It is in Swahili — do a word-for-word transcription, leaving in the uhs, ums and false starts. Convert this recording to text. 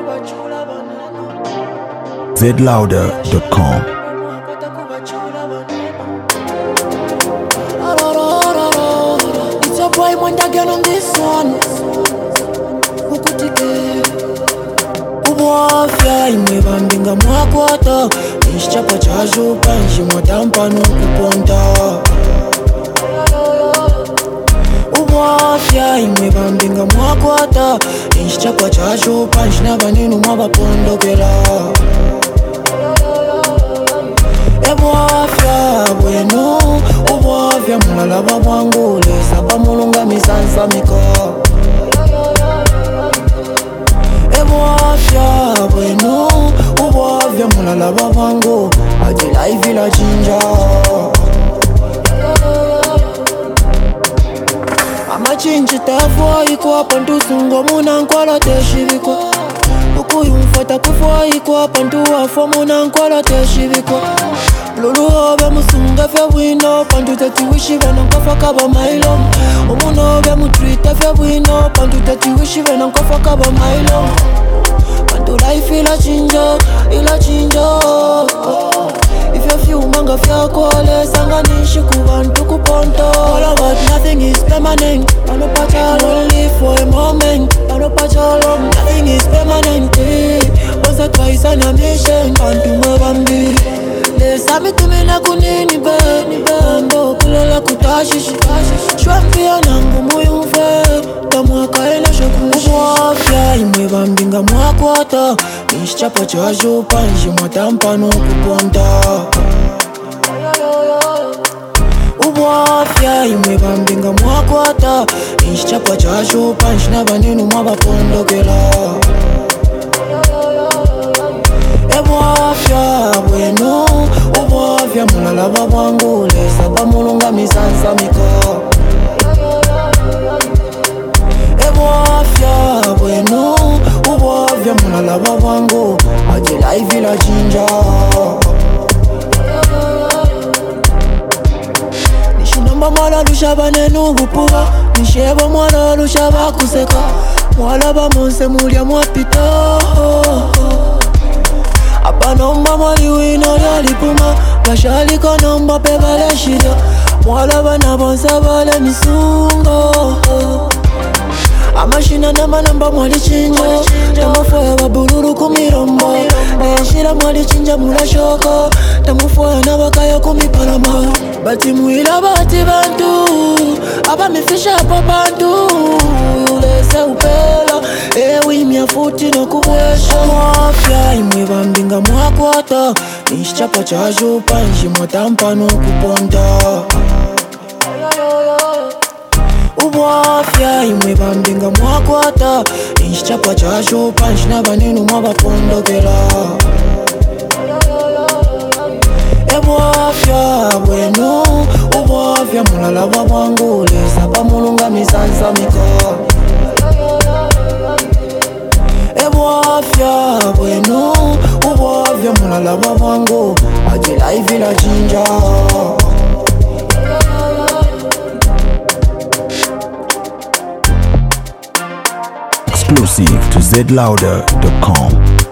Z louder dot com. It's a boy one again on this one. Ubwafya imebambinga mwakwata Nishchapa chajupa nshimwatampa nukuponta Ubwafya imebambinga mwakwata Nishchapa chajupa nshinaba ninu mwabapondokela Ebwafya bwenu Ubwafya mulalaba bwangule Saba mulunga misansa miko Ebwafya bwenu Ubwafya mulalaba bwangu Ajila ivila chinja Amachinchi tafwa iko Pantu sungo muna nkwala teshiviko Ukuyumfata kufwa iko Pantu wafwa muna nkwala teshiviko Lulu obe musunga fya bwino Pantu tetiwishi vena nkofa kaba mailo Umuno obe mutwita fya bwino Pantu tetiwishi vena nkofa kaba mailo Pantu life ila chinja, ila chinja If you feel manga fya kwale Sanga nishi kubantu kuponto All about nothing is permanent Pano pacha long live for a moment Pano pacha long, nothing is permanent Once or twice on a mission Pantu mabambi Lesa mitumina kunini be Mambo kulela kutashishi Shwampia nangu muyumfe Tamwaka ena shoku Ubwafya imebambinga mwakwata Nishchapa chajupa nshimwatampa nukuponta Ubwafya imebambinga mwakwata Nishchapa chajupa nshinaba ninu mwabapondokela Ebwafya bwenu Ubwafya mulalaba bwangule Saba mulunga misansa miko Ebwafya bwenu Ubwafya mulalaba bwangu Ajila ivila chinja Nishinamba mwala lushaba nenu bupuwa Nisheba mwala lushaba kuseka Mwala bamonse mulya mwapita Apa nomba mwali wino yalipuma Bashali ko nomba pe bale shida Mwala bana bonsa bale misungo Amashina nama namba mwali chinja Tamufoya babuluru kumirombo Neshira mwali chinja mula shoko Tamufoya nabakaya kumipalama Bati mwila bati bantu Aba mifisha hapa bantu Ulese upela Ewi miafuti no kubwesha Ubwafya imebambinga mwakwata Nishchapa chajupa nshimwatampa nukuponta Ubwafya imebambinga mwakwata Nishchapa chajupa nshinaba ninu mwabapondokela Ebwafya bwenu Ubwafya mulalaba bwangule Saba mulunga misansa miko Ebwafya bwenu Ubwafya mulalaba bwangu Ajila ivila chinja Exclusive to Z louder dot com.